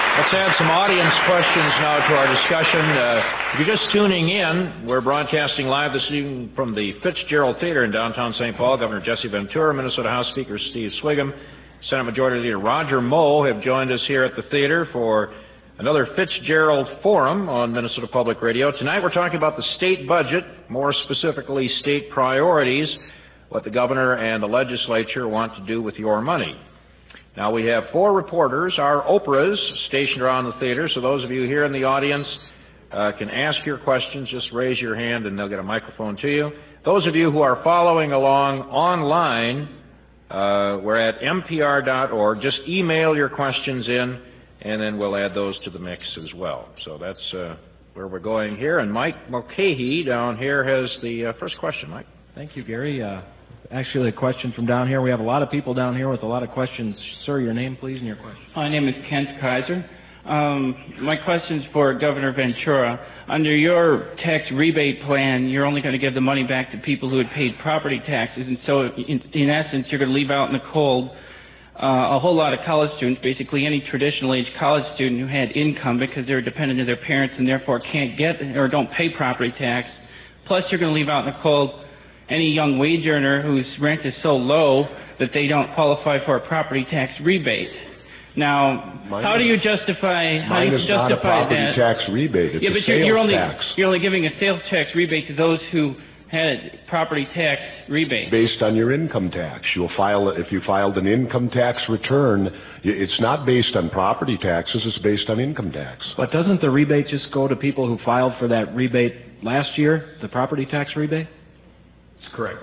Let's add some audience questions now to our discussion. If you're just tuning in, we're broadcasting live this evening from the Fitzgerald Theater in downtown St. Paul. Governor Jesse Ventura, Minnesota House Speaker Steve Swigum, Senate Majority Leader Roger Moe have joined us here at the theater for another Fitzgerald Forum on Minnesota Public Radio. Tonight we're talking about the state budget, more specifically state priorities, what the governor and the legislature want to do with your money. Now, we have 4 reporters, our Oprahs, stationed around the theater, so those of you here in the audience can ask your questions. Just raise your hand and they'll get a microphone to you. Those of you who are following along online, we're at mpr.org. Just email your questions in, and then we'll add those to the mix as well. So that's where we're going here. And Mike Mulcahy down here has the first question. Mike. Thank you, Gary. Actually, a question from down here. We have a lot of people down here with a lot of questions. Sir, your name, please, and your question. My name is Kent Kaiser. My question is for Governor Ventura. Under your tax rebate plan, you're only going to give the money back to people who had paid property taxes, and so in essence, you're going to leave out in the cold a whole lot of college students, basically any traditional age college student who had income because they're dependent on their parents and therefore can't get or don't pay property tax. Plus, you're going to leave out in the cold any young wage earner whose rent is so low that they don't qualify for a property tax rebate. Now, how do you justify that? Mine is not a property tax rebate. It's a sales tax. You're only giving a sales tax rebate to those who had property tax rebate. Based on your income tax. If you filed an income tax return, it's not based on property taxes, it's based on income tax. But doesn't the rebate just go to people who filed for that rebate last year, the property tax rebate? Correct.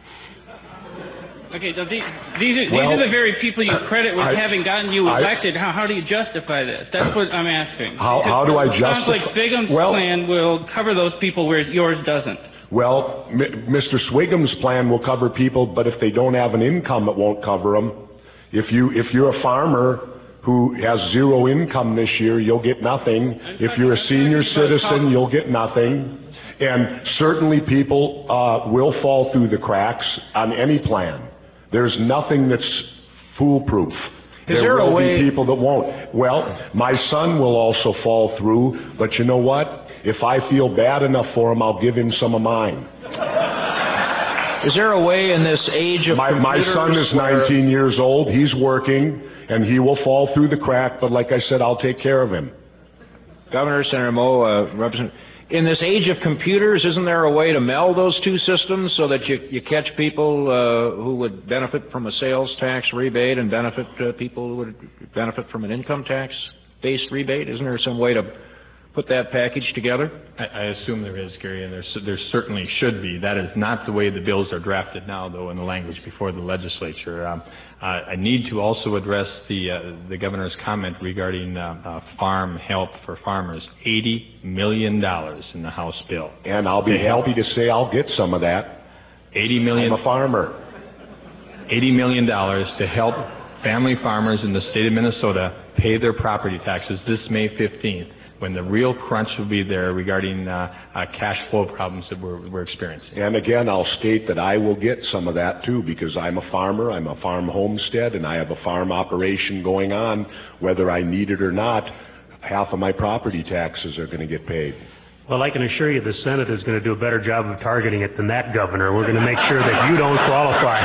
Okay, so these are the very people you credit with having gotten you elected. How do you justify this? That's what I'm asking. How do I justify? It sounds like Swigum's plan will cover those people where yours doesn't. Well, Mr. Swigum's plan will cover people, but if they don't have an income, it won't cover them. If you're a farmer who has 0 income this year, you'll get nothing. If you're a senior citizen, you'll get nothing. And certainly people will fall through the cracks on any plan. There's nothing that's foolproof. There will be people that won't. Well, my son will also fall through, but you know what? If I feel bad enough for him, I'll give him some of mine. Is there a way in this age of My son is 19 years old. He's working, and he will fall through the crack, but like I said, I'll take care of him. Governor, Senator Moe, Representative, in this age of computers, isn't there a way to meld those two systems so that you catch people who would benefit from a sales tax rebate and benefit people who would benefit from an income tax-based rebate? Isn't there some way to put that package together? I assume there is, Gary, and there certainly should be. That is not the way the bills are drafted now, though, in the language before the legislature. I need to also address the governor's comment regarding farm help for farmers. $80 million in the House bill. And I'll be happy to say I'll get some of that. $80 million. I'm a farmer. $80 million to help family farmers in the state of Minnesota pay their property taxes this May 15th. When the real crunch will be there regarding cash flow problems that we're experiencing. And again, I'll state that I will get some of that too, because I'm a farmer, I'm a farm homestead, and I have a farm operation going on. Whether I need it or not, half of my property taxes are going to get paid. Well, I can assure you the Senate is going to do a better job of targeting it than that, Governor. We're going to make sure that you don't qualify.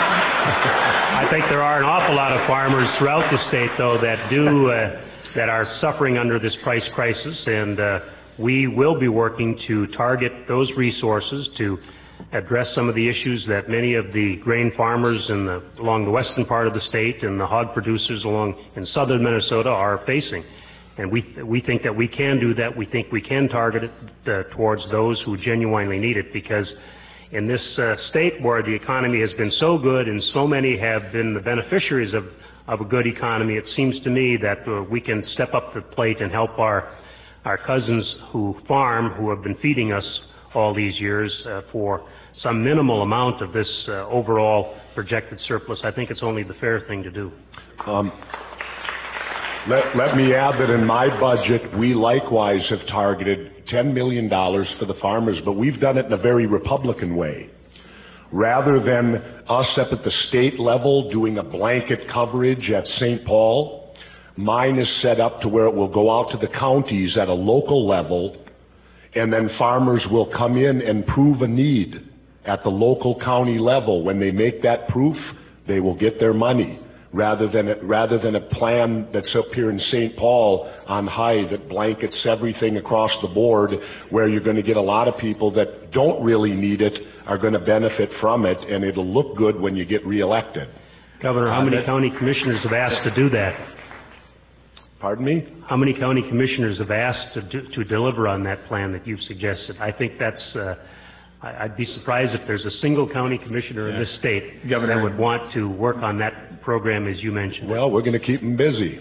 I think there are an awful lot of farmers throughout the state, though, that are suffering under this price crisis, and we will be working to target those resources to address some of the issues that many of the grain farmers along the western part of the state and the hog producers in southern Minnesota are facing. And we think that we can do that. We think we can target it towards those who genuinely need it, because in this state where the economy has been so good and so many have been the beneficiaries of a good economy, it seems to me that we can step up to the plate and help our cousins who farm, who have been feeding us all these years for some minimal amount of this overall projected surplus. I think it's only the fair thing to do. Let me add that in my budget, we likewise have targeted $10 million for the farmers, but we've done it in a very Republican way. Rather than us up at the state level doing a blanket coverage at St. Paul, Mine is set up to where it will go out to the counties at a local level, and then farmers will come in and prove a need at the local county level. When they make that proof, they will get their money, rather than a plan that's up here in St. Paul on high that blankets everything across the board, where you're going to get a lot of people that don't really need it are going to benefit from it, and it'll look good when you get reelected. Governor, how many county commissioners have asked to do that? Pardon me? How many county commissioners have asked to deliver on that plan that you've suggested? I think that's, I'd be surprised if there's a single county commissioner in this state, Governor, that would want to work on that program as you mentioned. Well, we're going to keep them busy.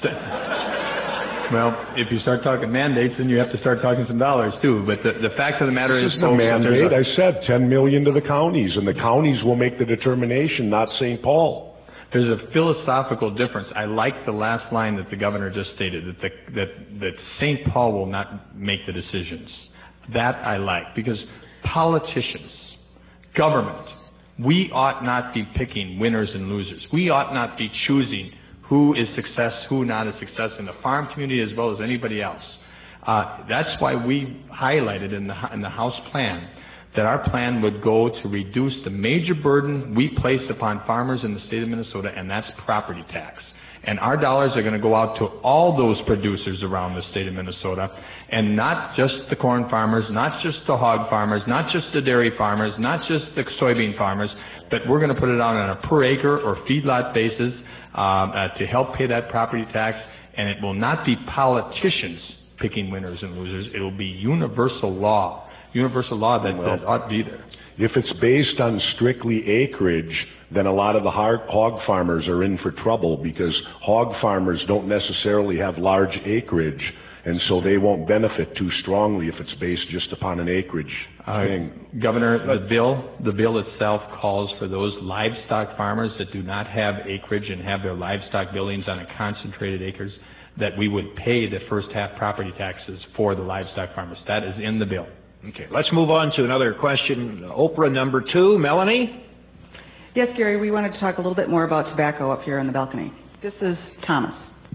Well, if you start talking mandates, then you have to start talking some dollars too. But the fact of the matter is, this is the mandate. I said $10 million to the counties, and the counties will make the determination, not St. Paul. There's a philosophical difference. I like the last line that the governor just stated, that St. Paul will not make the decisions. That I like, because politicians, government, we ought not be picking winners and losers. We ought not be choosing who is success, who not is success in the farm community as well as anybody else. That's why we highlighted in the House plan that our plan would go to reduce the major burden we place upon farmers in the state of Minnesota, and that's property tax. And our dollars are going to go out to all those producers around the state of Minnesota, and not just the corn farmers, not just the hog farmers, not just the dairy farmers, not just the soybean farmers, but we're going to put it out on a per acre or feedlot basis to help pay that property tax, and it will not be politicians picking winners and losers. It will be universal law that ought to be there. If it's based on strictly acreage, then a lot of the hog farmers are in for trouble, because hog farmers don't necessarily have large acreage, and so they won't benefit too strongly if it's based just upon an acreage thing. Governor, the bill itself calls for those livestock farmers that do not have acreage and have their livestock buildings on a concentrated acres, that we would pay the first half property taxes for the livestock farmers. That is in the bill. Okay, let's move on to another question. Oprah number 2, Melanie? Yes, Gary, we wanted to talk a little bit more about tobacco up here on the balcony. This is Thomas.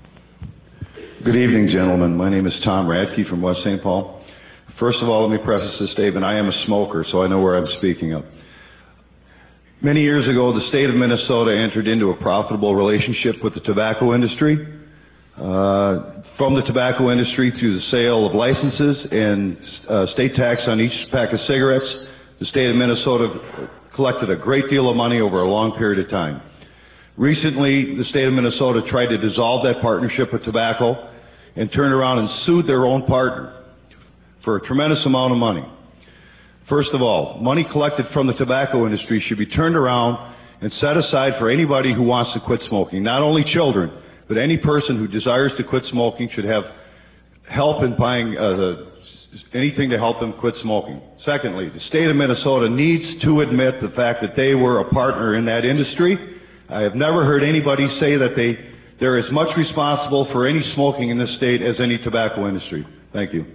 Good evening, gentlemen. My name is Tom Radke from West St. Paul. First of all, let me preface this statement. I am a smoker, so I know where I'm speaking of. Many years ago, the state of Minnesota entered into a profitable relationship with the tobacco industry. From the tobacco industry through the sale of licenses and state tax on each pack of cigarettes, the state of Minnesota collected a great deal of money over a long period of time. Recently, the state of Minnesota tried to dissolve that partnership with tobacco and turned around and sued their own partner for a tremendous amount of money. First of all, money collected from the tobacco industry should be turned around and set aside for anybody who wants to quit smoking, not only children, but any person who desires to quit smoking should have help in buying anything to help them quit smoking. Secondly, the state of Minnesota needs to admit the fact that they were a partner in that industry. I have never heard anybody say that they're as much responsible for any smoking in this state as any tobacco industry. Thank you.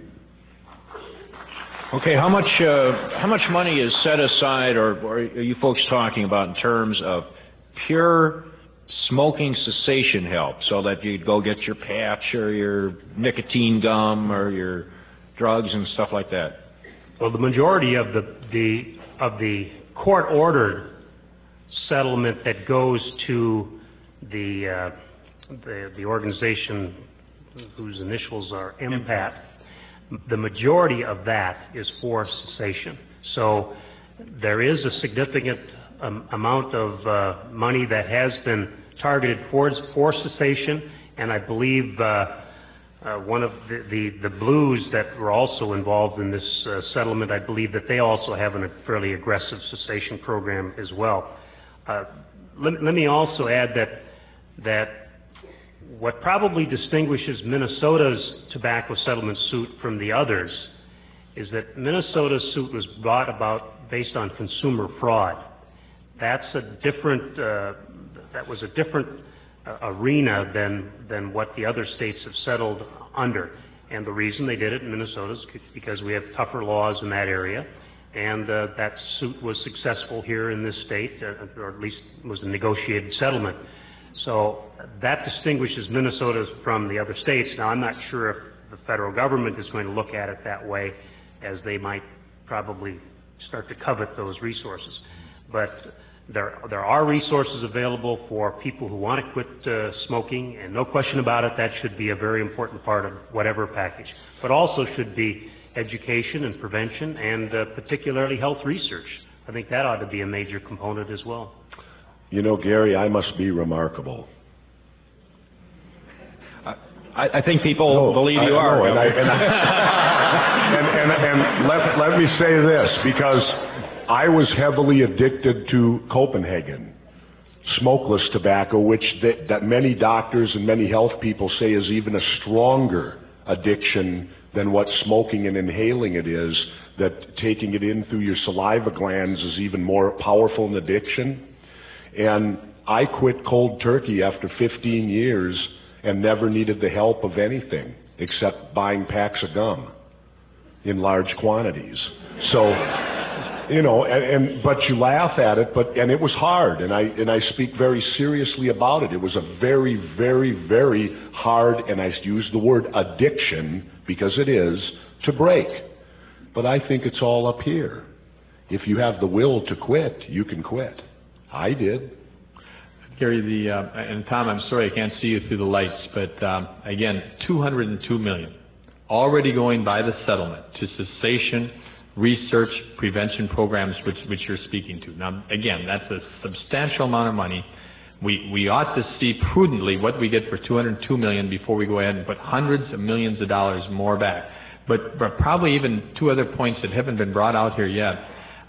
Okay, how much money is set aside, or are you folks talking about in terms of pure smoking cessation help, so that you'd go get your patch or your nicotine gum or your drugs and stuff like that? Well, the majority of the court-ordered settlement that goes to the organization whose initials are MPAT, the majority of that is for cessation. So there is a significant amount of money that has been targeted for cessation, and I believe one of the Blues that were also involved in this settlement, I believe that they also have a fairly aggressive cessation program as well. Let me also add that what probably distinguishes Minnesota's tobacco settlement suit from the others is that Minnesota's suit was brought about based on consumer fraud. That's a different. That was a different arena than what the other states have settled under. And the reason they did it in Minnesota is because we have tougher laws in that area, and that suit was successful here in this state, or at least was a negotiated settlement. So that distinguishes Minnesota from the other states. Now, I'm not sure if the federal government is going to look at it that way, as they might probably start to covet those resources. But there are resources available for people who want to quit smoking, and no question about it, that should be a very important part of whatever package. But also should be education and prevention, and particularly health research. I think that ought to be a major component as well. You know, Gary, I must be remarkable. I think people believe you are. And let me say this, because I was heavily addicted to Copenhagen, smokeless tobacco, which that many doctors and many health people say is even a stronger addiction than what smoking and inhaling it is, that taking it in through your saliva glands is even more powerful an addiction. And I quit cold turkey after 15 years and never needed the help of anything except buying packs of gum in large quantities. So, you know, but you laugh at it, and it was hard, and I speak very seriously about it. It was a very, very, very hard, and I use the word addiction because it is, to break. But I think it's all up here. If you have the will to quit, you can quit. I did. Gary, and Tom, I'm sorry I can't see you through the lights, but again, $202 million already going by the settlement to cessation, research, prevention programs, which you're speaking to. Now, again, that's a substantial amount of money. We ought to see prudently what we get for $202 million before we go ahead and put hundreds of millions of dollars more back. But probably even two other points that haven't been brought out here yet.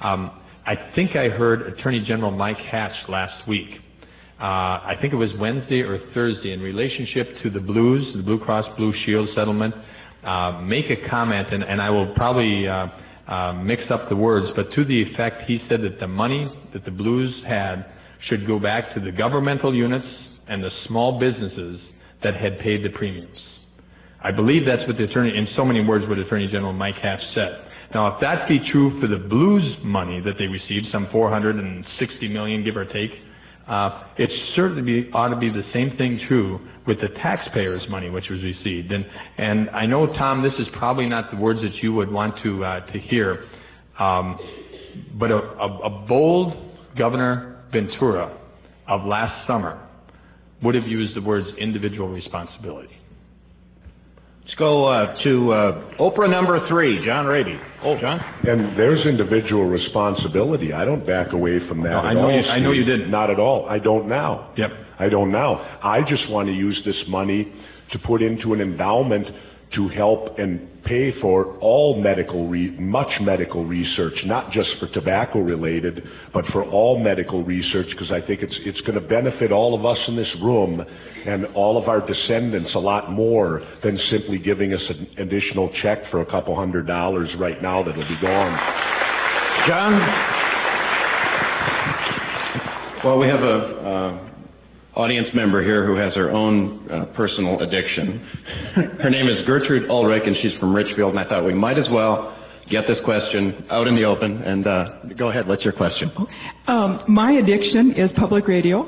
I think I heard Attorney General Mike Hatch last week. I think it was Wednesday or Thursday, in relationship to the Blues, the Blue Cross Blue Shield settlement, make a comment, and I will probably mix up the words, but to the effect, he said that the money that the Blues had should go back to the governmental units and the small businesses that had paid the premiums. I believe that's what the attorney, in so many words, what Attorney General Mike Hatch said. Now, if that be true for the Blues money that they received, some $460 million, give or take, it certainly ought to be the same thing true with the taxpayers' money which was received. And I know, Tom, this is probably not the words that you would want to hear, but a bold Governor Ventura of last summer would have used the words individual responsibility. Let's go to Oprah number 3, John Rady. Oh, John? And there's individual responsibility. I don't back away from that at all. I know you didn't. Not at all. I don't now. Yep. I don't now. I just want to use this money to put into an endowment to help and pay for all much medical research, not just for tobacco related, but for all medical research, because I think it's going to benefit all of us in this room and all of our descendants a lot more than simply giving us an additional check for a couple $100 right now that'll be gone. John? Well, we have a audience member here who has her own personal addiction. Her name is Gertrude Ulrich, and she's from Richfield, and I thought we might as well get this question out in the open. And go ahead, what's your question? My addiction is public radio.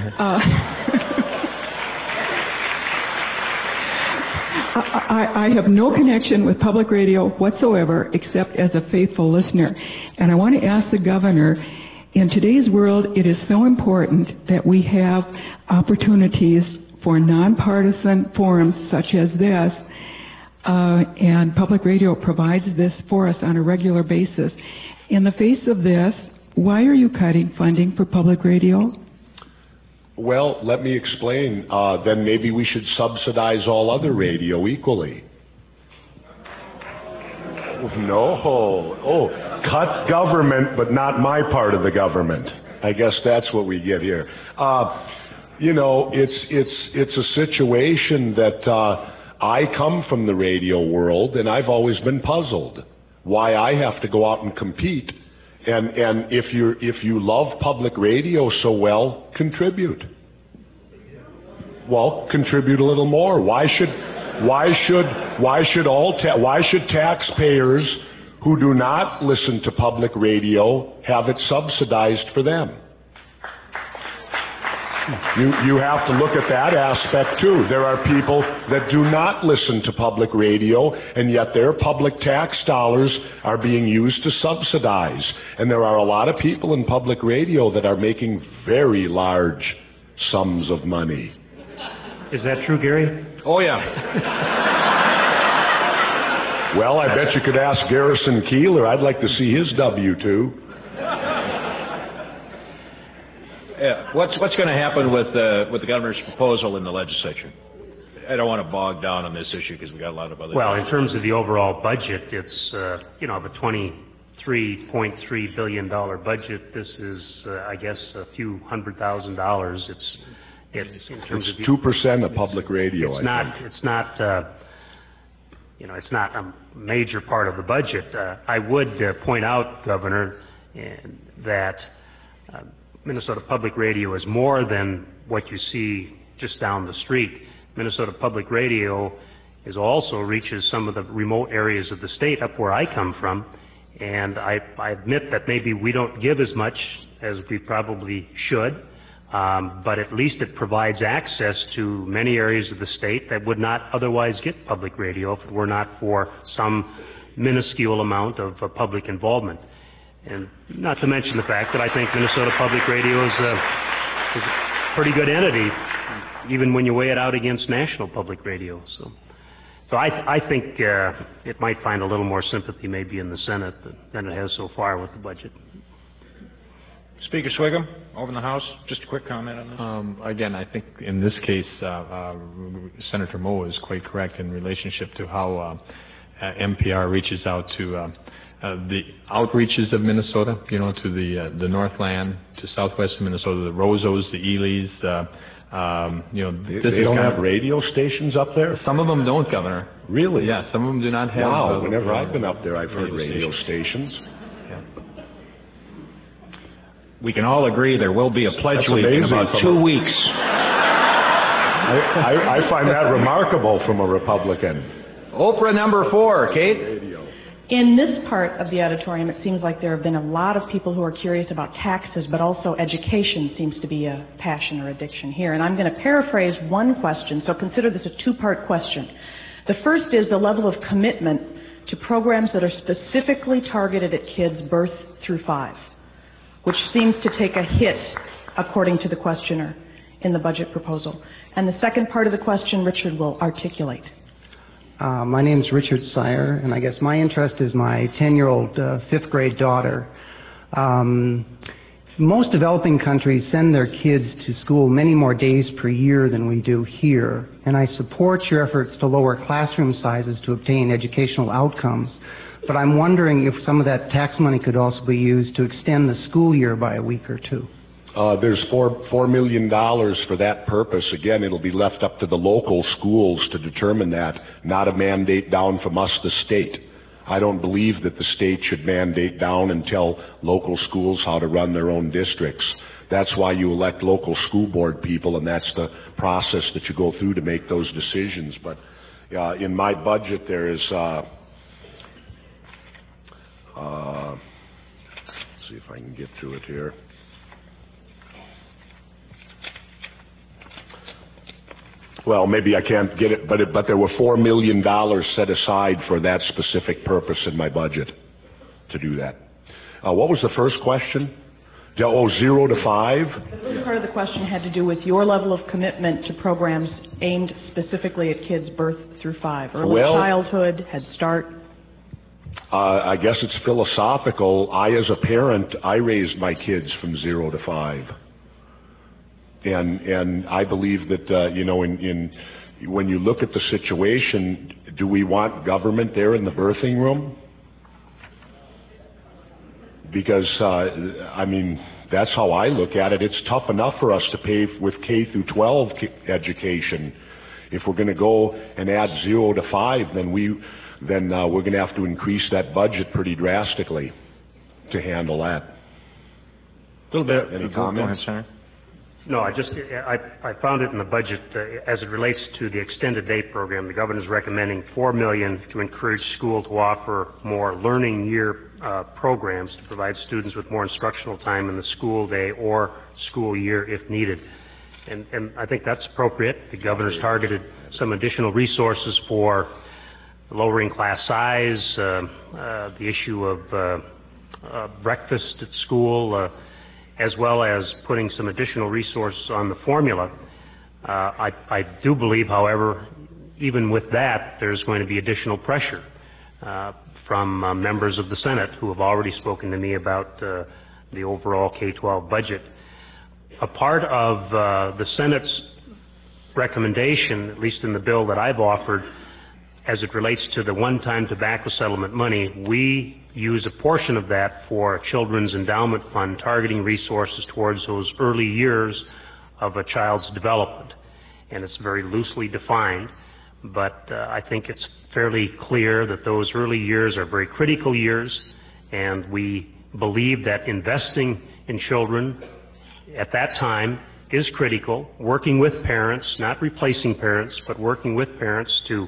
I have no connection with public radio whatsoever except as a faithful listener. And I want to ask the governor, in today's world, it is so important that we have opportunities for nonpartisan forums such as this, and public radio provides this for us on a regular basis. In the face of this, why are you cutting funding for public radio? Well, let me explain. Then maybe we should subsidize all other radio equally. No. Oh, cut government, but not my part of the government. I guess that's what we get here. You know, it's a situation that I come from the radio world, and I've always been puzzled why I have to go out and compete. And if you love public radio so well, contribute. Well, contribute a little more. Why should taxpayers who do not listen to public radio have it subsidized for them? You have to look at that aspect too. There are people that do not listen to public radio, and yet their public tax dollars are being used to subsidize. And there are a lot of people in public radio that are making very large sums of money. Is that true, Gary? Oh, yeah. Well, I bet you could ask Garrison Keillor. I'd like to see his W-2. What's going to happen with the governor's proposal in the legislature? I don't want to bog down on this issue because we got a lot of other. Well, in terms of the overall budget, it's of a $23.3 billion budget. This is, I guess, a few $100,000. It's 2% of public radio. It's not a major part of the budget. I would point out, Governor, that Minnesota Public Radio is more than what you see just down the street. Minnesota Public Radio also reaches some of the remote areas of the state up where I come from, and I admit that maybe we don't give as much as we probably should, but at least it provides access to many areas of the state that would not otherwise get public radio if it were not for some minuscule amount of public involvement. And not to mention the fact that I think Minnesota Public Radio is a pretty good entity, even when you weigh it out against national public radio. So I think it might find a little more sympathy maybe in the Senate than it has so far with the budget. Speaker Swigum, over in the House, just a quick comment on this. Again, I think in this case, Senator Moe is quite correct in relationship to how MPR reaches out to the outreaches of Minnesota, to the Northland, to southwest Minnesota, the Rozos, the Elys, they don't have radio stations up there? Some of them don't, Governor. Really? Yeah, some of them do not have. Wow, whenever I've been up there, I've heard radio stations. Yeah. We can all agree there will be a pledge week in about 2 weeks. I find that remarkable from a Republican. Oprah number 4, Kate. In this part of the auditorium, it seems like there have been a lot of people who are curious about taxes, but also education seems to be a passion or addiction here. And I'm going to paraphrase one question, so consider this a two-part question. The first is the level of commitment to programs that are specifically targeted at kids birth through 5, which seems to take a hit, according to the questioner, in the budget proposal. And the second part of the question, Richard will articulate. My name's Richard Sire, and I guess my interest is my 10-year-old 5th grade daughter. Most developing countries send their kids to school many more days per year than we do here, and I support your efforts to lower classroom sizes to obtain educational outcomes. But I'm wondering if some of that tax money could also be used to extend the school year by a week or two. There's $4 million for that purpose. Again, it'll be left up to the local schools to determine that, not a mandate down from us, the state. I don't believe that the state should mandate down and tell local schools how to run their own districts. That's why you elect local school board people, and that's the process that you go through to make those decisions. But in my budget, there is, let's see if I can get to it here. Well, maybe I can't get it, but there were $4 million set aside for that specific purpose in my budget to do that. What was the first question? 0 to 5? The first part of the question had to do with your level of commitment to programs aimed specifically at kids birth through 5, early childhood, Head Start. I guess it's philosophical. As a parent, I raised my kids from 0 to 5. And I believe that, when you look at the situation, do we want government there in the birthing room? Because, that's how I look at it. It's tough enough for us to pay with K through 12 education. If we're going to go and add 0 to 5, then we're going to have to increase that budget pretty drastically to handle that. A little bit. Any comments? Go ahead, Senator. No, I found it in the budget as it relates to the extended day program. The governor's recommending $4 million to encourage school to offer more learning year programs to provide students with more instructional time in the school day or school year if needed. And I think that's appropriate. The governor's targeted some additional resources for lowering class size, the issue of breakfast at school, as well as putting some additional resources on the formula. I do believe, however, even with that, there's going to be additional pressure from members of the Senate who have already spoken to me about the overall K-12 budget. A part of the Senate's recommendation, at least in the bill that I've offered, as it relates to the one-time tobacco settlement money, we use a portion of that for a children's endowment fund, targeting resources towards those early years of a child's development. And it's very loosely defined, but I think it's fairly clear that those early years are very critical years, and we believe that investing in children at that time is critical, working with parents, not replacing parents, but working with parents to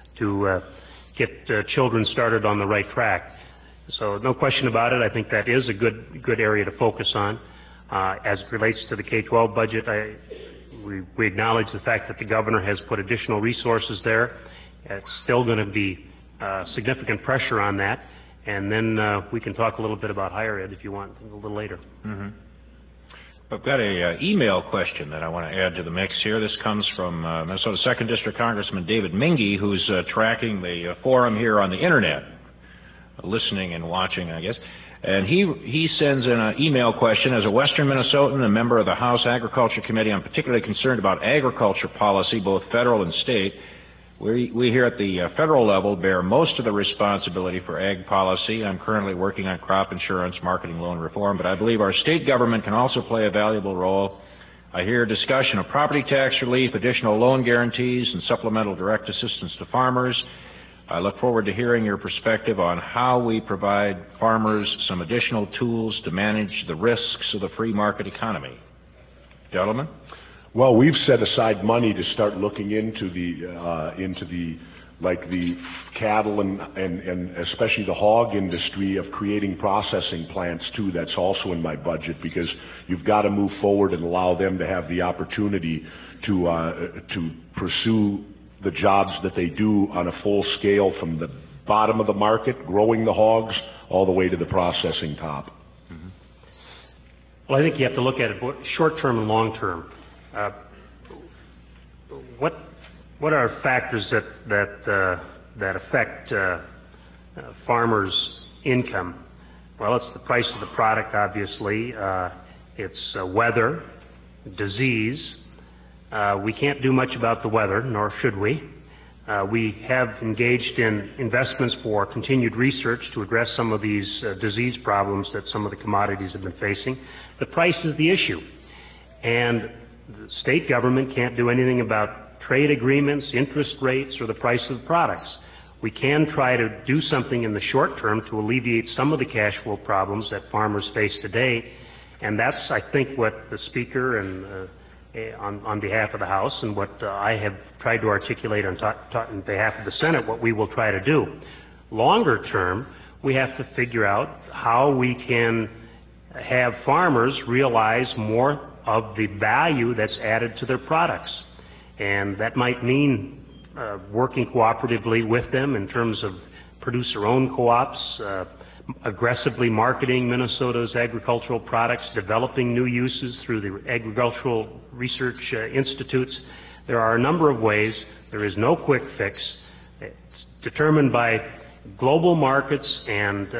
get children started on the right track. So no question about it, I think that is a good area to focus on. As it relates to the K-12 budget, we acknowledge the fact that the governor has put additional resources there. It's still going to be significant pressure on that, and then we can talk a little bit about higher ed if you want a little later. Mm-hmm. I've got an email question that I want to add to the mix here. This comes from Minnesota 2nd District Congressman David Minge, who's tracking the forum here on the Internet, listening and watching, I guess. And he sends in an email question. As a Western Minnesotan and member of the House Agriculture Committee, I'm particularly concerned about agriculture policy, both federal and state. We here at the federal level bear most of the responsibility for ag policy. I'm currently working on crop insurance, marketing loan reform, but I believe our state government can also play a valuable role. I hear discussion of property tax relief, additional loan guarantees, and supplemental direct assistance to farmers. I look forward to hearing your perspective on how we provide farmers some additional tools to manage the risks of the free market economy. Gentlemen? Well, we've set aside money to start looking into the cattle and especially the hog industry, of creating processing plants too. That's also in my budget, because you've got to move forward and allow them to have the opportunity to pursue the jobs that they do on a full scale, from the bottom of the market, growing the hogs, all the way to the processing top. Mm-hmm. Well, I think you have to look at it short-term and long-term. What are factors that affect farmers' income? Well, it's the price of the product, obviously. It's weather, disease. We can't do much about the weather, nor should we. We have engaged in investments for continued research to address some of these disease problems that some of the commodities have been facing. The price is the issue. And the state government can't do anything about trade agreements, interest rates, or the price of the products. We can try to do something in the short term to alleviate some of the cash flow problems that farmers face today, and that's, I think, what the Speaker and on behalf of the House, and what I have tried to articulate on behalf of the Senate, what we will try to do. Longer term, we have to figure out how we can have farmers realize more of the value that's added to their products. And that might mean working cooperatively with them in terms of producer-owned co-ops, aggressively marketing Minnesota's agricultural products, developing new uses through the agricultural research institutes. There are a number of ways. There is no quick fix. It's determined by global markets and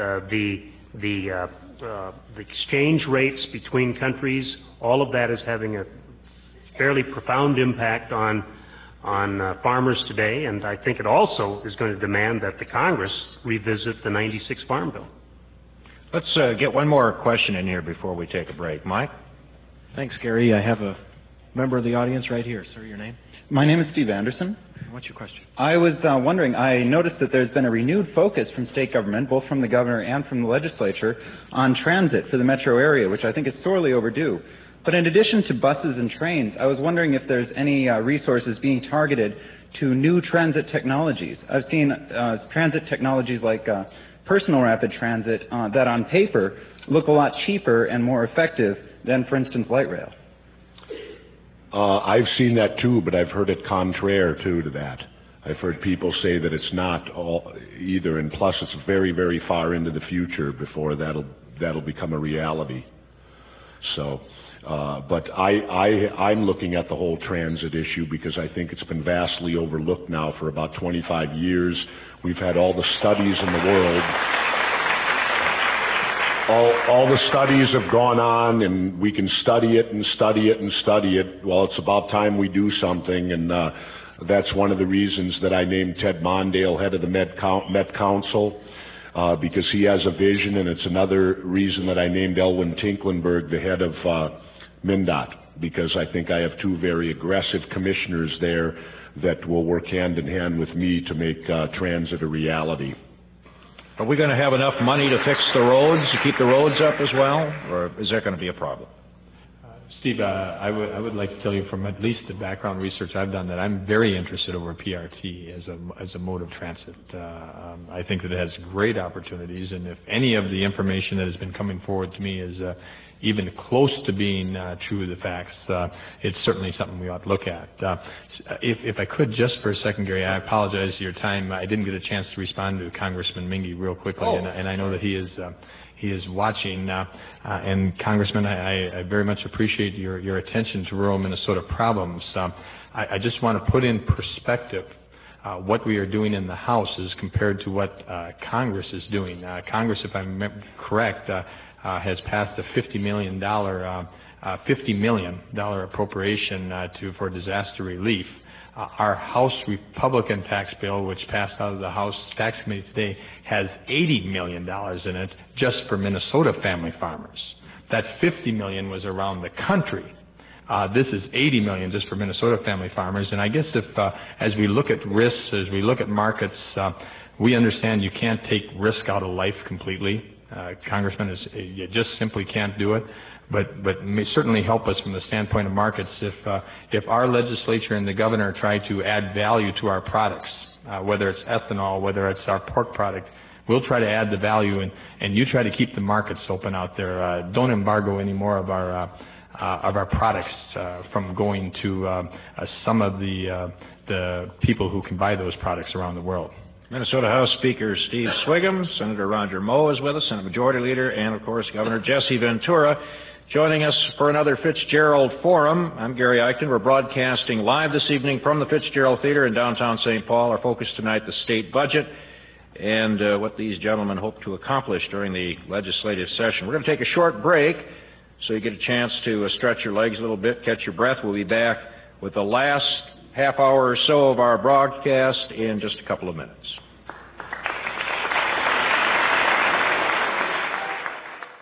the exchange rates between countries. All of that is having a fairly profound impact on farmers today, and I think it also is going to demand that the Congress revisit the '96 Farm Bill. Let's get one more question in here before we take a break. Mike? Thanks, Gary. I have a member of the audience right here. Sir, your name? My name is Steve Anderson. What's your question? I was wondering, I noticed that there's been a renewed focus from state government, both from the governor and from the legislature, on transit for the metro area, which I think is sorely overdue. But in addition to buses and trains, I was wondering if there's any resources being targeted to new transit technologies. I've seen transit technologies like personal rapid transit that on paper look a lot cheaper and more effective than, for instance, light rail. I've seen that too, but I've heard it contraire too to that. I've heard people say that it's not all either, and plus it's very, very far into the future before that'll become a reality. So, but I'm looking at the whole transit issue because I think it's been vastly overlooked now for about 25 years. We've had all the studies in the world. All the studies have gone on, and we can study it and study it and study it. Well, it's about time we do something, and that's one of the reasons that I named Ted Mondale head of the Met Council, because he has a vision, and it's another reason that I named Elwin Tinklenberg the head of MnDOT, because I think I have two very aggressive commissioners there that will work hand in hand with me to make transit a reality. Are we going to have enough money to fix the roads, to keep the roads up as well, or is that going to be a problem? Steve, I would like to tell you from at least the background research I've done that I'm very interested over PRT as a mode of transit. I think that it has great opportunities, and if any of the information that has been coming forward to me is even close to being true to the facts, it's certainly something we ought to look at. If I could just for a second, Gary, I apologize for your time. I didn't get a chance to respond to Congressman Mingy real quickly, and I know that he is watching. And Congressman, I very much appreciate your attention to rural Minnesota problems. I just want to put in perspective what we are doing in the House as compared to what Congress is doing. Congress, if I'm correct, has passed a $50 million appropriation for disaster relief. Our House Republican tax bill, which passed out of the House Tax Committee today, has $80 million in it just for Minnesota family farmers. That $50 million was around the country. This is $80 million just for Minnesota family farmers. And I guess if, as we look at risks, as we look at markets, we understand you can't take risk out of life completely. Congressman, you just simply can't do it. But may certainly help us from the standpoint of markets if our legislature and the governor try to add value to our products, whether it's ethanol, whether it's our pork product, we'll try to add the value, and you try to keep the markets open out there. Don't embargo any more of our products from going to some of the people who can buy those products around the world. Minnesota House Speaker Steve Swigum, Senator Roger Moe is with us, Senate Majority Leader, and of course Governor Jesse Ventura joining us for another Fitzgerald Forum. I'm Gary Eichten. We're broadcasting live this evening from the Fitzgerald Theater in downtown St. Paul. Our focus tonight, the state budget and what these gentlemen hope to accomplish during the legislative session. We're going to take a short break so you get a chance to stretch your legs a little bit, catch your breath. We'll be back with the last half hour or so of our broadcast in just a couple of minutes.